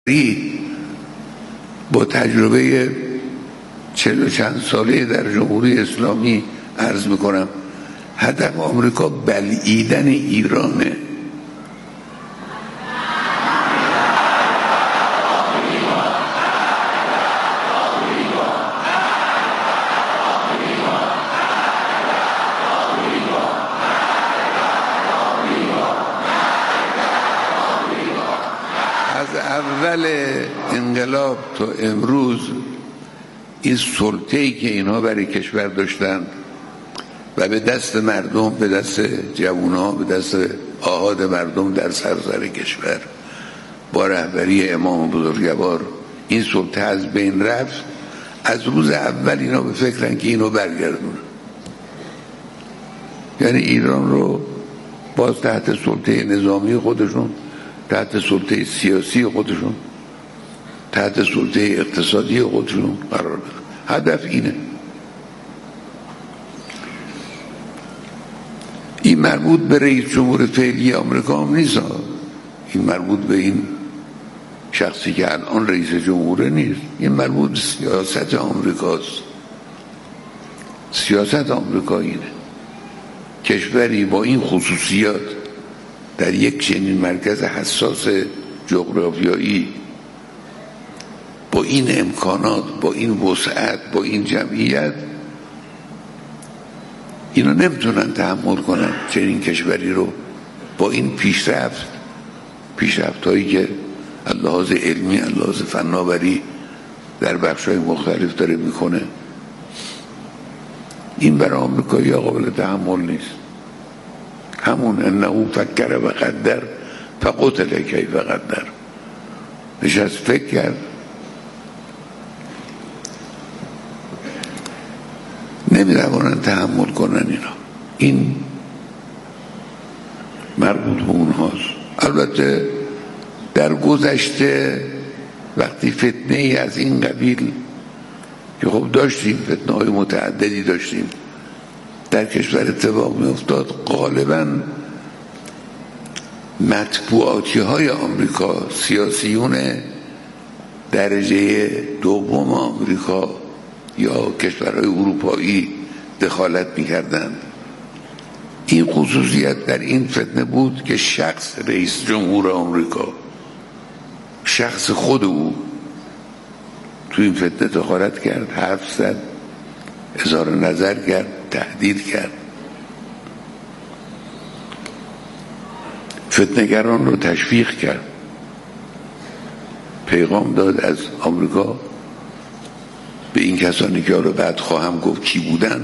با تجربه 40 و چند ساله در جمهوری اسلامی عرض میکنم هدف آمریکا بلعیدن ایرانه. از اول انقلاب تا امروز این سلطه‌ای که اینها برای کشور داشتن و به دست مردم، به دست جوان‌ها، به دست آحاد مردم در سراسر کشور با رهبری امام بزرگوار این سلطه از بین رفت. از روز اول اینا به فکرن که اینو برگردونن، یعنی ایران رو باز تحت سلطه نظامی خودشون، تحت سلطه سیاسی خودشون، تحت سلطه اقتصادی خودشون قرار بدن. هدف اینه. این مربوط به رئیس جمهور فعلی آمریکا هم نیست، این مربوط به این شخصی که الان رئیس جمهور نیست، این مربوط به سیاست آمریکاست. سیاست آمریکا اینه. کشوری با این خصوصیات در یک چنین مرکز حساس جغرافیایی، با این امکانات، با این وسعت، با این جمعیت، اینا نمیتونن تحمل کنن چنین کشوری رو با این پیشرفت هایی که لحاظ علمی، لحاظ فناوری در بخش‌های مختلف داره میکنه. این برای آمریکایی قابل تحمل نیست. همون انه فکر و قدر فقتل کیف قدر، نشست فکر کرد، نمی‌توانند تحمل کنن اینا. این مربوط به اونهاست. البته در گذشته وقتی فتنه ای از این قبیل که خب داشتیم، فتنه های متعددی داشتیم در کشور اتفاق می افتاد، غالبا مطبوعاتی های آمریکا، سیاسیون درجه دوم آمریکا یا کشورهای اروپایی دخالت می‌کردند. این خصوصیت در این فتنه بود که شخص رئیس جمهور آمریکا، شخص خود او تو این فتنه دخالت کرد، حرف زد، اظهار نظر کرد، تهدید کرد، فتنه‌گران رو تشویق کرد، پیغام داد از آمریکا به این کسانی که رو بعد خواهم گفت کی بودن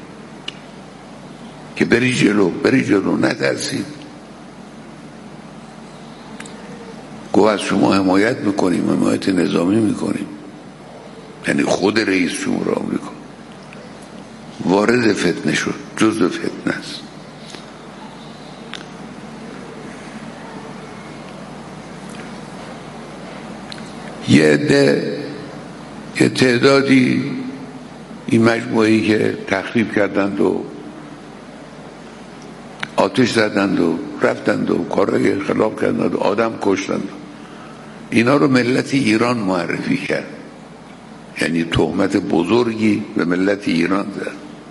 که بری جلو، نترسید. گفت از شما حمایت میکنیم، حمایت نظامی میکنیم. یعنی خود رئیس جمهور آمریکا وارد فتنه شد، جزء فتنه است. یه تعدادی این مجموعه‌ای که تخریب کردند و آتش زدند و رفتند و کارهای خلاف کردند و آدم کشتند، اینا رو ملت ایران معرفی کرد. یعنی تهمت بزرگی به ملت ایران زد.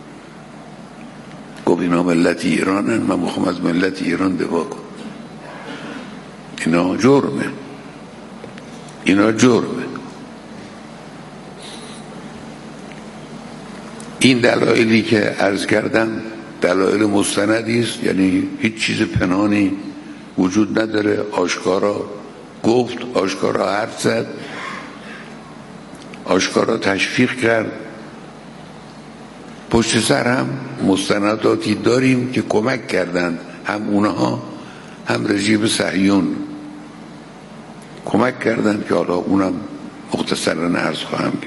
گفت اینا ملت ایرانن، من میخوام از ملت ایران دفاع کنم. اینا جرمه. این دلایلی که عرض کردم دلایل مستندی است، یعنی هیچ چیز پنهانی وجود نداره. آشکارا گفت، آشکارا حرف زد، آشکارا تشویق کرد. پشت سر هم مستنداتی داریم که کمک کردند، هم اونها هم رژیم صهیون کمک کردند که حالا اونم مختصراً عرض خواهم کرد.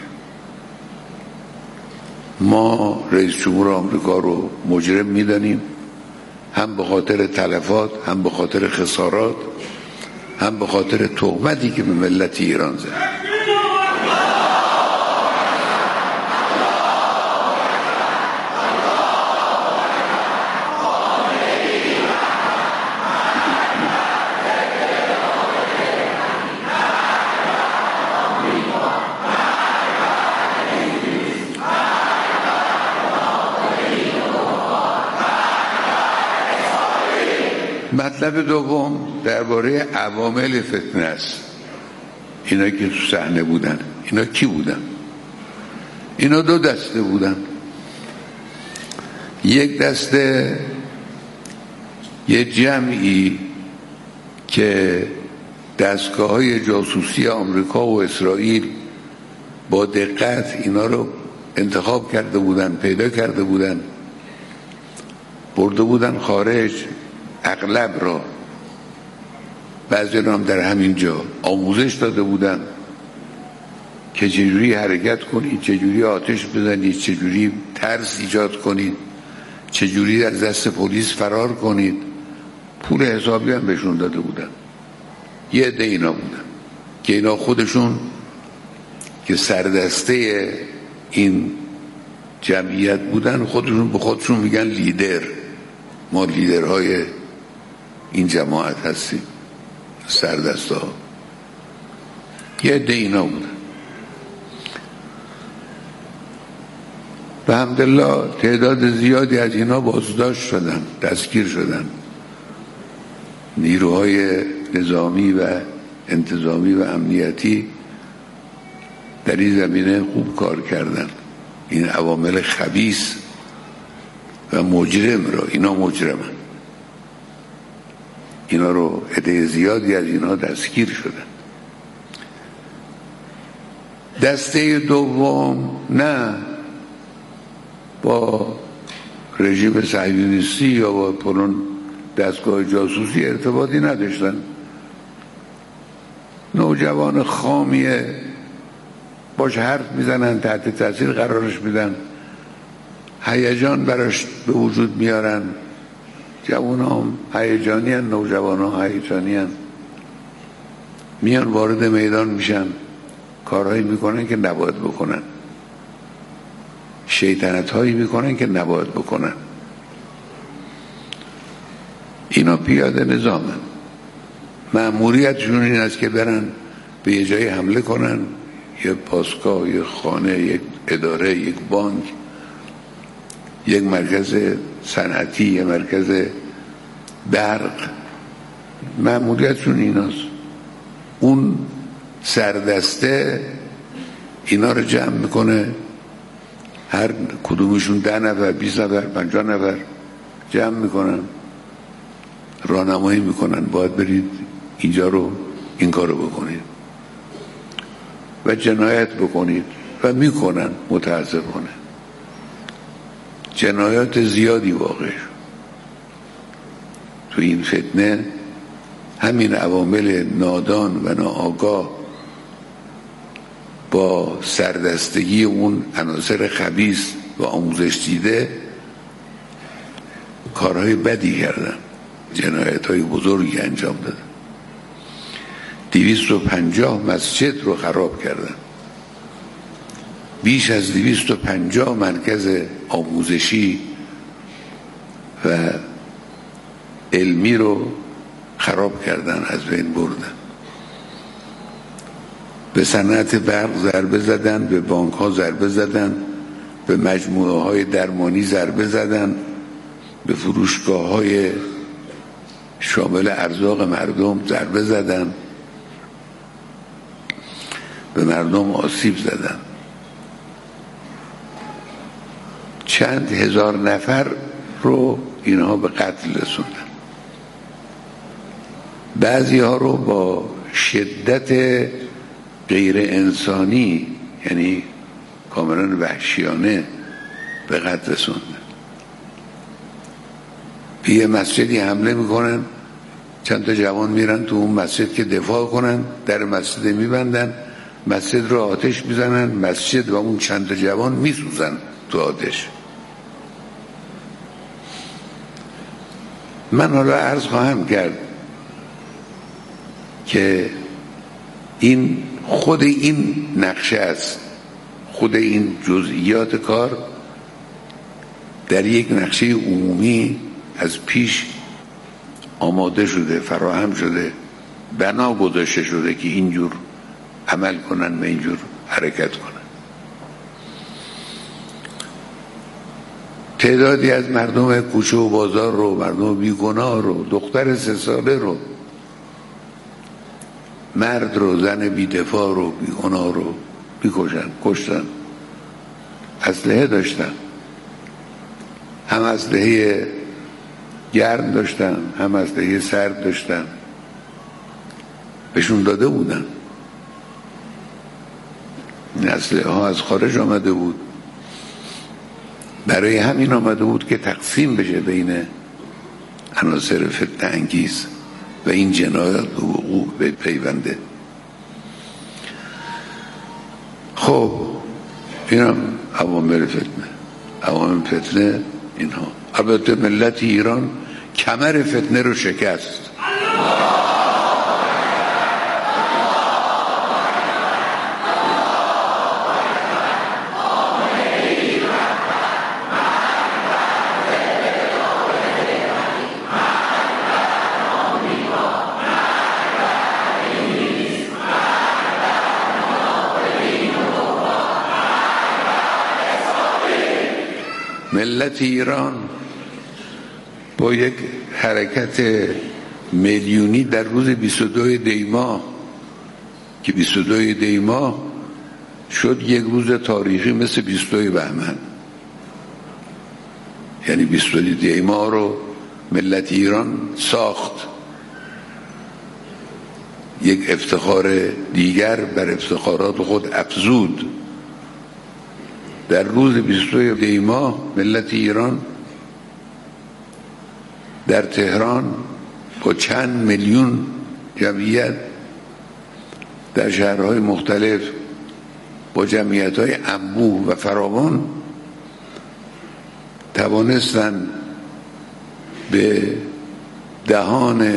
ما رئیس جمهور آمریکا رو مجرم میدانیم، هم به خاطر تلفات، هم به خاطر خسارات، هم به خاطر تهمتی که به ملت ایران زد. مطلب دوم درباره عوامل فتنه است. اینا که تو صحنه بودن، اینا کی بودن؟ اینا دو دسته بودن. یک دسته یه جمعی که دستگاه‌های جاسوسی آمریکا و اسرائیل با دقت اینا رو انتخاب کرده بودن، پیدا کرده بودن، برده بودن خارج، اغلب را، بعضی هم در همین جا آموزش داده بودن که چجوری حرکت کنید، چجوری آتش بزنید، چجوری ترس ایجاد کنید، چجوری از دست پلیس فرار کنید. پول حسابی هم بهشون داده بودن. یه عده اینا بودن که اینا خودشون که سردسته این جمعیت بودن، خودشون به خودشون میگن لیدر. ما لیدرهای این جماعت هستیم، سردسته ها. یه عده اینا بودن. به حمدالله تعداد زیادی از اینا بازداشت شدن، دستگیر شدن. نیروهای نظامی و انتظامی و امنیتی در این زمینه خوب کار کردن. این عوامل خبیث و مجرم را، اینا مجرمن، اینا رو عده زیادی از اینا دستگیر شدن. دسته دوم نه، با رژیم صهیونیستی یا با پلون دستگاه جاسوسی ارتباطی نداشتن. نوجوان خامیه، باش حرف میزنن، تحت تاثیر قرارش میدن، هیجان براش به وجود میارن. جوان هم هیجانی هن، نوجوان ها هیجانی هن. میان وارد میدان میشن، کارهایی میکنن که نباید بکنن، شیطنت هایی میکنن که نباید بکنن. اینا پیاده نظامن، مأموریتشون این است که برن به یه جایی حمله کنن، یه پاسگاه، یه خانه، یک اداره، یک بانک، یک مرکز صنعتی، یک مرکز برق. مأموریتشون ایناست. اون سردسته اینا رو جمع میکنه، هر کدومشون 10 نفر، 20 نفر، 50 نفر جمع میکنن، راهنمایی میکنن، باید برید اینجا رو این کارو بکنید و جنایت بکنید و میکنن. متاسفانه جنایات زیادی واقع شد تو این فتنه. همین عوامل نادان و ناآگاه با سردستگی اون عناصر خبیث و آموزش دیده کارهای بدی کردن، جنایت‌های بزرگی انجام دادن. 250 مسجد رو خراب کردن، بیش از 250 مرکز آموزشی و علمی رو خراب کردن، از بین بردن. به صنعت برق ضربه زدن، به بانک ها ضربه زدن، به مجموعه های درمانی ضربه زدن، به فروشگاه های شامل ارزاق مردم ضربه زدن، به مردم آسیب زدن. چند هزار نفر رو اینها به قتل رسوندن. بعضی ها رو با شدت غیر انسانی، یعنی کاملا وحشیانه، به قتل رسوندن. به یه مسجدی حمله میکنن، چند تا جوان میرن تو اون مسجد که دفاع کنن، در مسجد میبندن، مسجد رو آتش میزنن، مسجد و اون چند تا جوان میسوزن تو آتش. من حالا عرض خواهم کرد که این خود این نقشه است، خود این جزئیات کار در یک نقشه عمومی از پیش آماده شده، فراهم شده، بنا گذاشته شده که اینجور عمل کنن و اینجور حرکت کنن. تعدادی از مردم کوچه و بازار رو، مردم بیگناه رو، دختر 3 ساله رو، مرد رو، زن بیدفاع رو، بیگناه رو کشتن. اسلحه داشتن، هم اسلحه گرم داشتن، هم اسلحه سرد داشتن، بهشون داده بودن. این اسلحه ها از خارج آمده بود، برای همین آمده بود که تقسیم بشه بین عناصر فتنه انگیز و این جنایات به وقوع بپیونده. خب این هم عوامل فتنه اینها. البته ملت ایران کمر فتنه رو شکست. ملت ایران با یک حرکت میلیونی در روز 22 دی‌ماه که 22 دی‌ماه شد یک روز تاریخی مثل 22 بهمن، یعنی 22 دی‌ماه رو ملت ایران ساخت، یک افتخار دیگر بر افتخارات خود افزود. در روز 22 دی‌ماه ملت ایران در تهران با چند میلیون جمعیت در شهرهای مختلف با جمعیت‌های انبوه و فراوان توانستند به دهان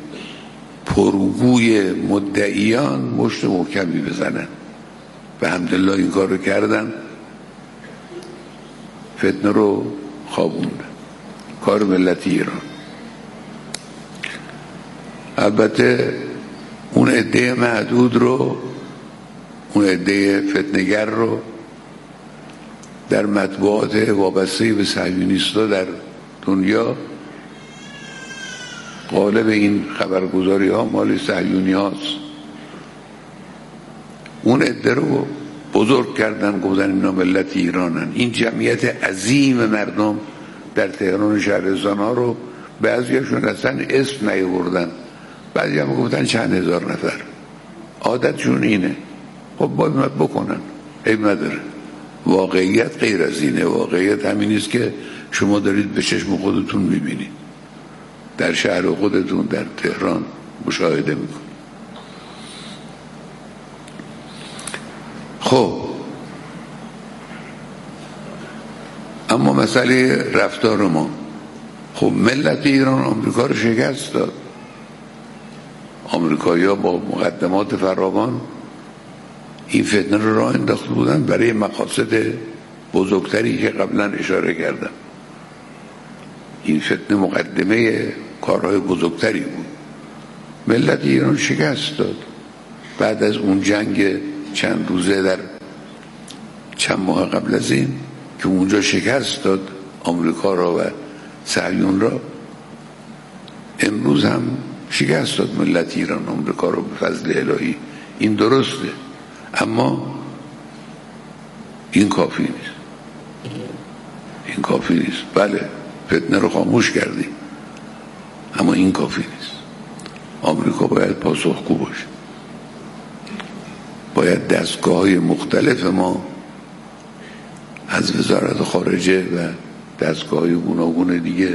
پرگوی مدعیان مشت محکمی بزنن و الحمدلله این کار رو کردن، فتنه رو خوابوندن. کار ملت ایران. البته اون عده معدود رو، اون عده فتنه‌گر رو در مطبوعات وابسته به صهیونیست‌ها در دنیا غالب این خبرگزاری ها مال صهیونی هاست. اون عده رو بزرگ کردن، گفتن اینا ملت ایرانن. این جمعیت عظیم مردم در تهران و شهرستان ها رو بعضیشون اصلا اسم نیاوردن، بعضی هم گفتن چند هزار نفر. عادتشون اینه. خب باید بکنن، عیب نداره. واقعیت غیر از اینه. واقعیت همین است که شما دارید به چشم خودتون میبینید، در شهر خودتون در تهران مشاهده میکنید. خب اما مسئله رفتار ما، خب ملت ایران آمریکا رو شکست داد. آمریکایی‌ها با مقدمات فراوان این فتنه رو راه انداخته بودن برای مقاصد بزرگتری که قبلا اشاره کردم. این فتنه مقدمه کارهای بزرگتری بود. ملت ایران شکست داد بعد از اون جنگ چند روزه در چند ماه قبل از این که اونجا شکست داد آمریکا را و صهیون را. امروز هم شکست داد ملت ایران آمریکا را به فضل الهی. این درسته، اما این کافی نیست. این کافی نیست. بله فتنه رو خاموش کردیم، اما این کافی نیست. آمریکا باید پاسخگو باشه. باید دستگاه‌های مختلف ما از وزارت خارجه و دستگاه‌های گوناگون دیگه،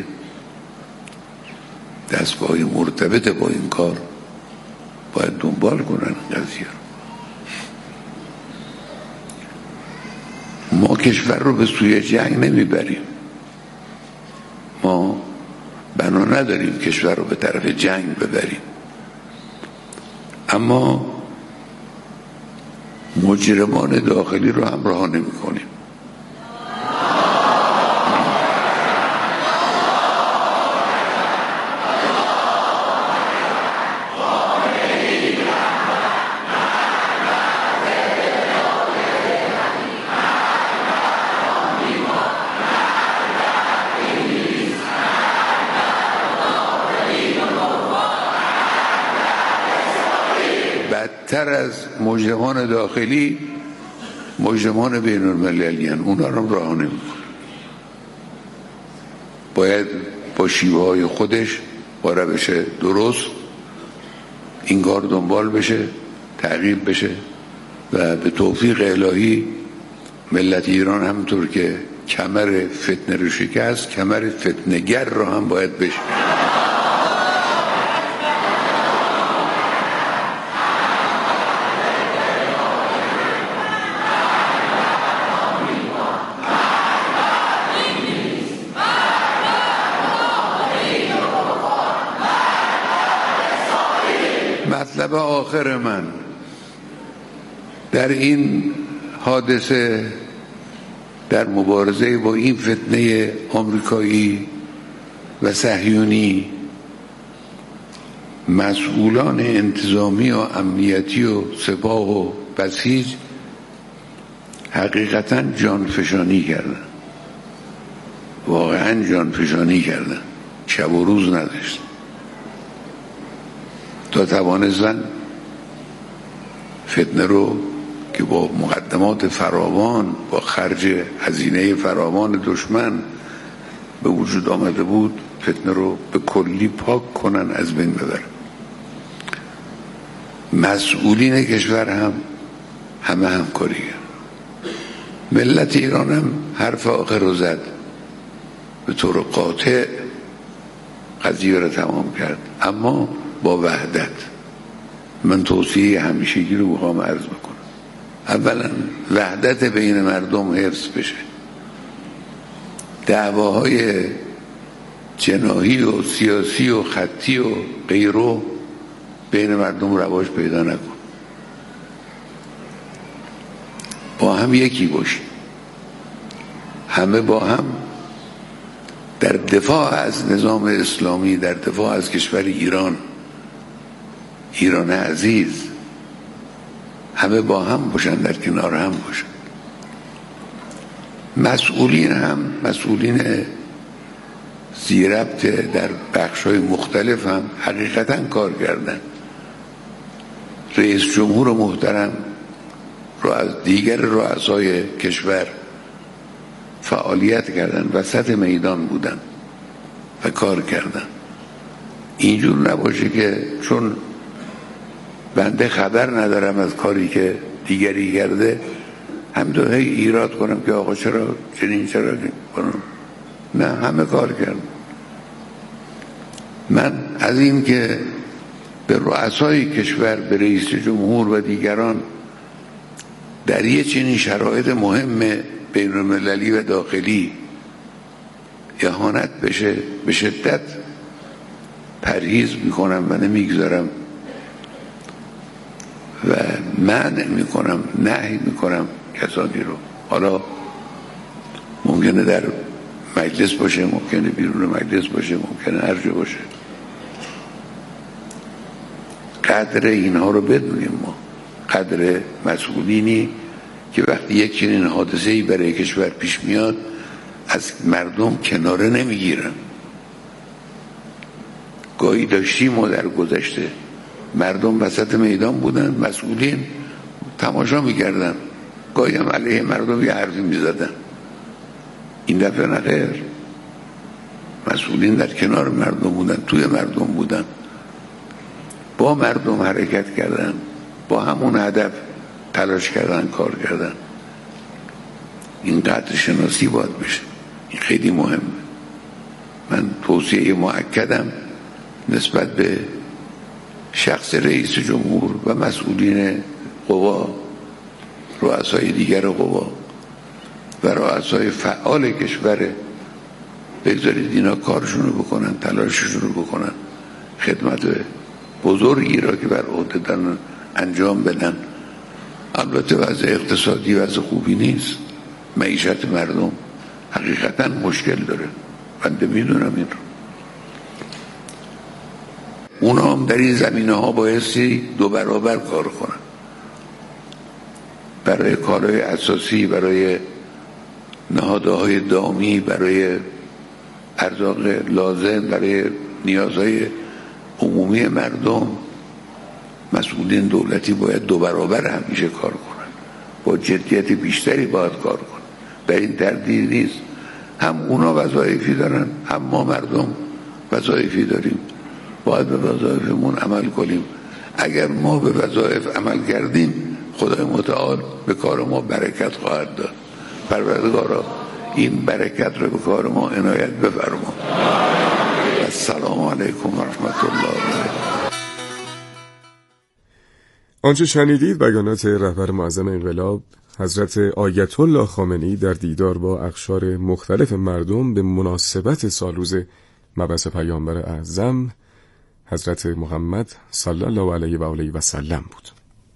دستگاه‌های مرتبط با این کار، باید دنبال کنن قضیه رو. ما کشور رو به سوی جنگ نمیبریم. ما بنا نداریم کشور رو به طرف جنگ ببریم، اما مجرمان داخلی رو همراه نمی کنیم. از مجرمان داخلی مجرمان بین المللی هستند، اونا رو رها نمی‌کنه. باید با شیوه های خودش با روش درست این کار دنبال بشه، تعقیب بشه و به توفیق الهی ملت ایران همونطور که کمر فتنه رو شکست، کمر فتنه‌گر رو هم باید بشه. مطلب آخر من در این حادثه، در مبارزه با این فتنه آمریکایی و صهیونی، مسئولان انتظامی و امنیتی و سپاه و بسیج حقیقتا جانفشانی کردن، واقعا جانفشانی کردن، شب و روز نداشتن تا توانستن فتنه رو که با مقدمات فراوان، با خرج هزینه فراوان دشمن به وجود آمده بود، فتنه رو به کلی پاک کنن، از بین ببرن. مسئولین کشور هم همه همکاری کرد. ملت ایران هم حرف آخر رو زد، به طور قاطع قضیه رو تمام کرد، اما با وحدت. من توصیه همیشگی رو بخوام عرض بکنم. اولا وحدت بین مردم حفظ بشه، دعواهای جناحی و سیاسی و خطی و غیره بین مردم رواج پیدا نکن، با هم یکی باشیم، همه با هم در دفاع از نظام اسلامی، در دفاع از کشور ایران عزیز، همه با هم باشن، در کنار هم باشن. مسئولین هم، مسئولین زیربط در بخش‌های مختلف هم حقیقتاً کار کردن. رئیس جمهور محترم رو از دیگر رؤسای کشور فعالیت کردن، وسط میدان بودن و کار کردن. اینجور نباشه که چون بنده خبر ندارم از کاری که دیگری کرده همینطور ایراد کنم که آقا چرا چنین، چرا کنم. نه، همه کار کردن. من از این که به رؤسای کشور، به رئیس جمهور و دیگران در یه چنین شرایط مهم بین المللی و داخلی اهانت بشه، به شدت پرهیز میکنم و نمیگذارم و منع میکنم، نهی میکنم کسانی رو. حالا ممکنه در مجلس باشه، ممکنه بیرون مجلس باشه، ممکنه هر جا باشه. قدر اینها رو بدونیم، ما قدر مسئولینی که وقتی یک چنین حادثه‌ای برای کشور پیش میاد از مردم کناره نمیگیرن. گاهی داشتیم ما در گذشته مردم وسط میدان بودن، مسئولین تماشا میکردن، گاهی هم علیه مردم یه حرفی میزدن. این دفعه نه خیر، مسئولین در کنار مردم بودن، توی مردم بودن، با مردم حرکت کردن، با همون هدف تلاش کردن، کار کردن. این قدر شناسی باید بشه، این خیلی مهمه. من توصیه مؤکدم نسبت به شخص رئیس جمهور و مسئولین قوا، رؤسای دیگر قوا و رؤسای فعال کشور، بگذارید اینا کارشون رو بکنن، تلاششون رو بکنن، خدمت بزرگی را که بر عهده دارن انجام بدن. البته وضع اقتصادی وضع خوبی نیست، معیشت مردم حقیقتا مشکل داره، بنده میدونم این رو. اونا هم در این زمینه ها بایستی 2 برابر کار کنن برای کارهای اساسی، برای نهادهای دامی، برای ارزاق لازم، برای نیازهای عمومی مردم. مسئولین دولتی باید 2 برابر همیشه کار کنن، با جدیت بیشتری باید کار کنن. در این تردید نیست. هم اونا وظایفی دارن، هم ما مردم وظایفی داریم. باید به وظایفمون عمل کنیم. اگر ما به وظایف عمل کردیم، خدای متعال به کار ما برکت خواهد داد. پروردگارا این برکت رو به کار ما عنایت بفرما. السلام علیکم و رحمت الله و برکاته. آنچه شنیدید بیانات رهبر معظم انقلاب حضرت آیت الله خامنه‌ای در دیدار با اقشار مختلف مردم به مناسبت سالروز مبعث پیامبر اعظم حضرت محمد صلی الله علیه و آله و سلم بود.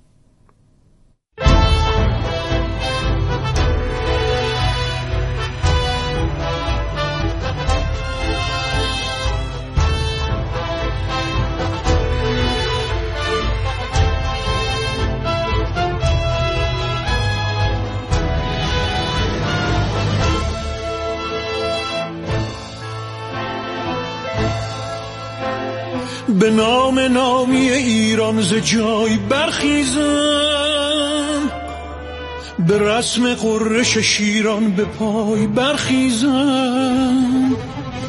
به نام نامی ایران ز جای برخیزم، به رسم قرش شیران به پای برخیزم.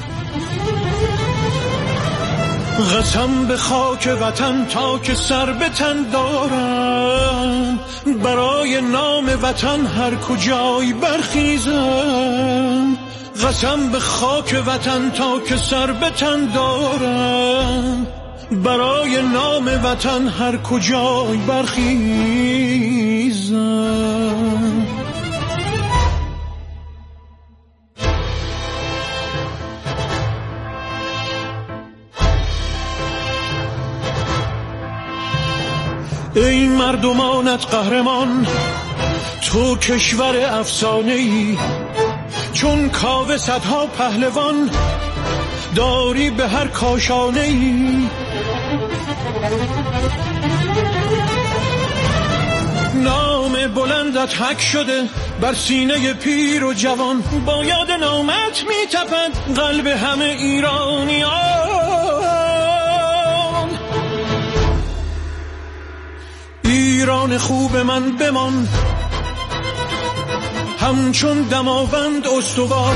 قسم به خاک وطن تا که سر به تن دارم، برای نام وطن هر کجای برخیزم. قسم به خاک وطن تا که سر به تن دارم، برای نام وطن هر کجای برخیزم. ای مردمانت قهرمان، تو کشور افسانه‌ای، چون کاوه صدها پهلوان داری به هر کاشانه‌ای. نام بلندت حک شده بر سینه پیر و جوان، با یاد نامت میتپد قلب همه ایرانیان. ایران خوب من بمان، همچون دماوند استوار.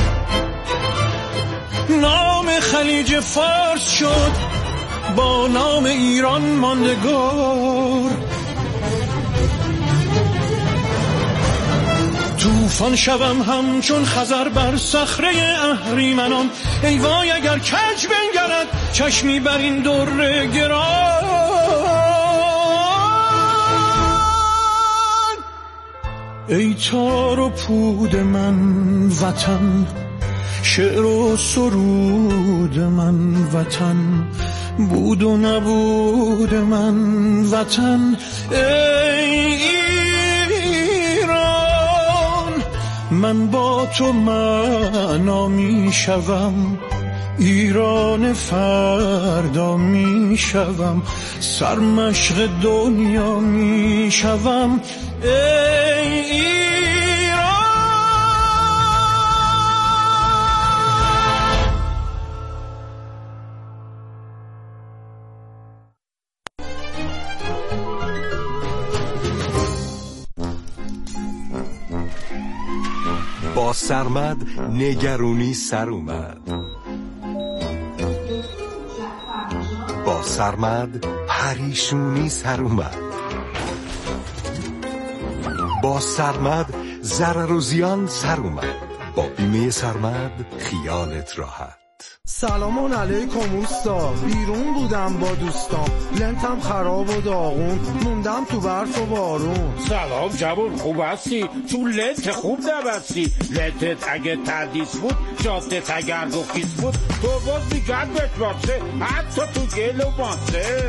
نام خلیج فارس شد با نام ایران ماندگار. طوفان شوم همچون خزر بر صخره اهریمنان، ای وای اگر کج بنگرد چشمی بر این در گران. ای تار و پود من وطن، شعر و سرود من وطن، بود و نبود من وطن. ای ایران، من با تو معنا می شوم، ایران فردا می شوم، سرمشق دنیا می شوم. ای ایران. با سرمد نگرونی سر اومد، با سرمد پریشونی سر اومد، با سرمد ضرر و زیان سر اومد، با بیمه سرمد خیالت راحت. سلام علیکم اوستا، بیرون بودم با دوستام، لنتم خراب و داغون، موندم تو برف و بارون. سلام جوون، خوب هستی؟ تو لنت خوب نبستی. لنتت اگه تردیس بود، جادت اگر گفیس بود، تو باز میگرد بتواسه، حتی تو گل و ماسه.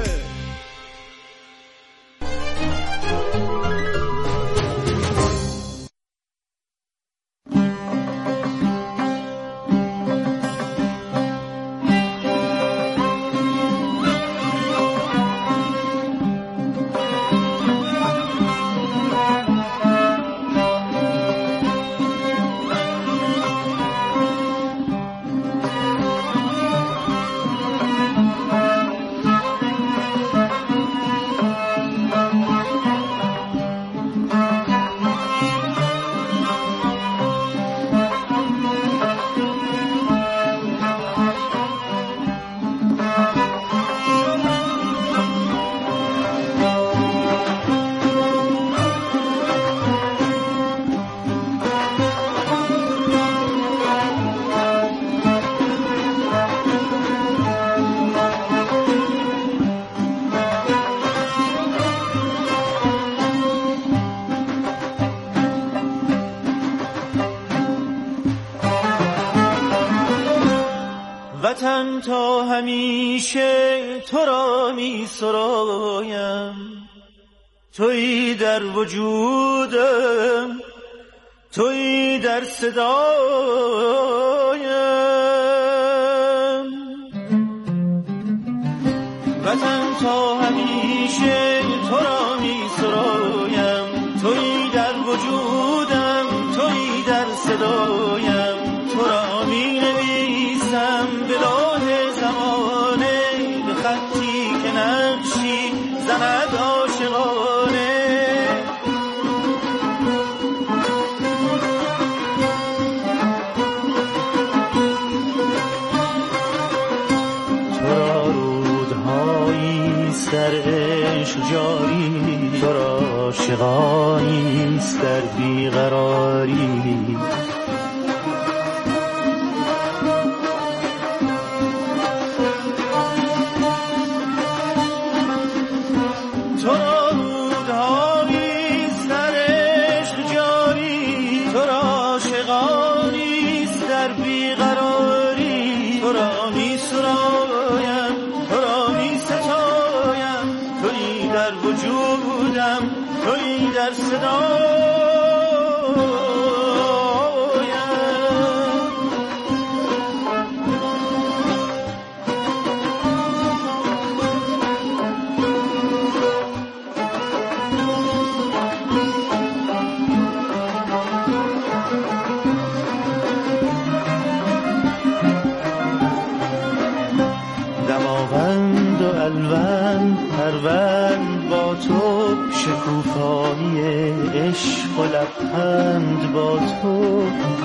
وطن تا همیشه تو را می سرایم، تویی در وجودم، تویی در صدایم. وطن تا همیشه تو را می سرایم، تویی در وجودم، تویی در صدایم. تو را می نویسم به لوح زمانه، به خطی که نقشی زند عاشقانه. تو را رودهاییست در عشق جاری، تو را عاشقانیست در بیقراری. در دماوند و الوند پروند با تو، شکوفایی عشق و لبخند با تو.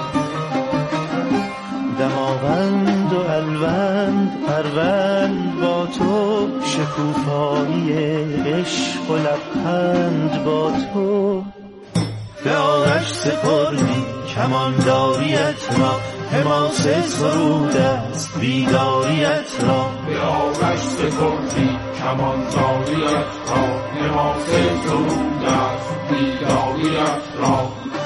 دماوند و الوند پروند با تو، شکوفایی عشق و لبخند با تو. به آرش سپردی کمانداریت را، حماس سرود است بیداریت را. به آرش سپردی کمانداریت را، حماس سرود است بیداریت را.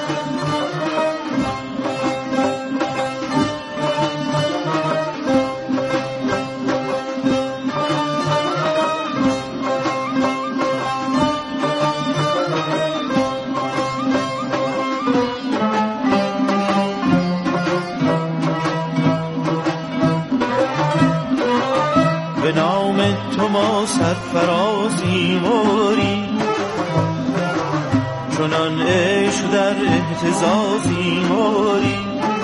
به نام تو ما سرفرازی موری، چنان عشق در اهتزازی موری.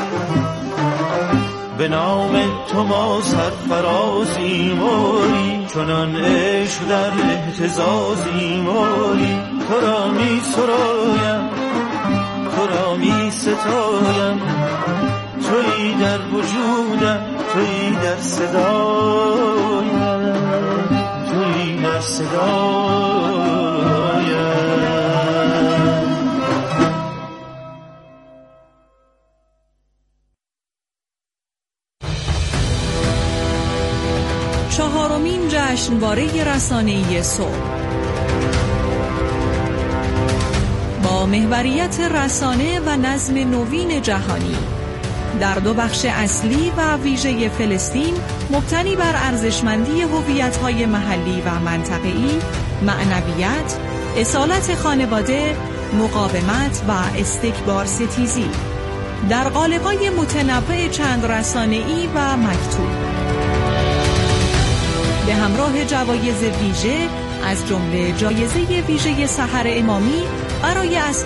به نام تو ما سرفرازی موری، چنان عشق در اهتزازی موری. تو را می سرایم، تو را می ستایم، تویی در وجودم، تویی در صدایم، تویی در صدایم. چهارمین جشنواره رسانه‌ای صلح با محوریت رسانه و نظم نوین جهانی در دو بخش اصلی و ویژه فلسطین، مبتنی بر ارزشمندی هویت‌های محلی و منطقه‌ای، معنویت، اصالت خانواده، مقاومت و استکبار ستیزی، در قالب‌های متنوع چند رسانه‌ای و مکتوب، به همراه جوایز ویژه از جمله جایزه ویژه سحر امامی برای